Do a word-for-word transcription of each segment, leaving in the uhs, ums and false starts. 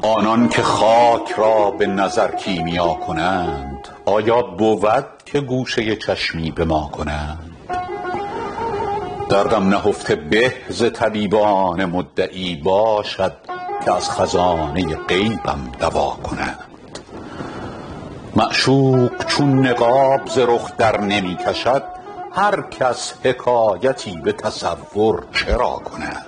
آنان که خاک را به نظر کیمیا کنند، آیا بود که گوشه چشمی به ما کنند؟ دردم نهفته به ز طبیبان مدعی، باشد که از خزانه غیبم دوا کنند. معشوق چون نقاب ز رخ در نمی کشد، هر کس حکایتی به تصور چرا کنند؟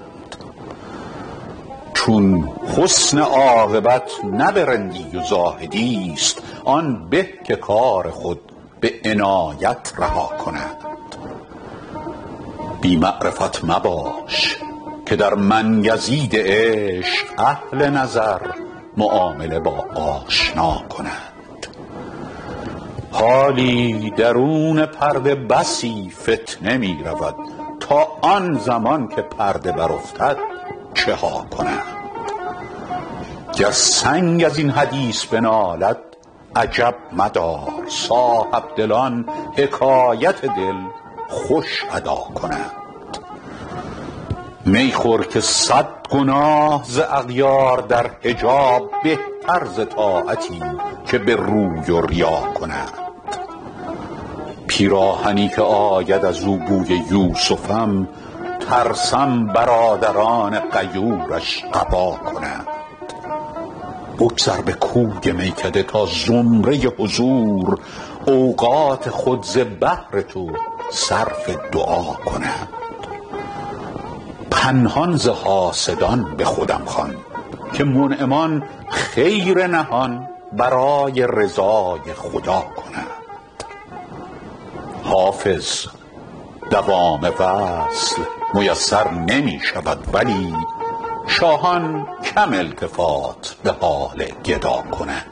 چون حسن عاقبت نه به رندی و زاهدی است، آن به که کار خود به عنایت رها کنند. بی معرفت مباش که در منیزید عشق اهل نظر معامله با آشنا کنند. حالی درون پرده بسی فتنه می رود، تا آن زمان که پرده برافتد چه ها کنند؟ گر سنگ از این حدیث بنالد عجب مدار، صاحب دلان حکایت دل خوش ادا کنند. می خور که صد گناه ز اغیار در حجاب، بهتر ز طاعتی که به روی و ریا کنند. پیراهنی که آید از او بوی یوسفم، ترسم برادران غیورش قبا کنند. بگذر به کوی میکده تا زمره حضور، اوقات خود ز بهر تو صرف دعا کنند. پنهان ز حاسدان به خودم خوان، که منعمان خیر نهان برای رضای خدا کنند. حافظ دوام وصل میسر نمی شود، ولی شاهان کم التفات به حال گدا کنند.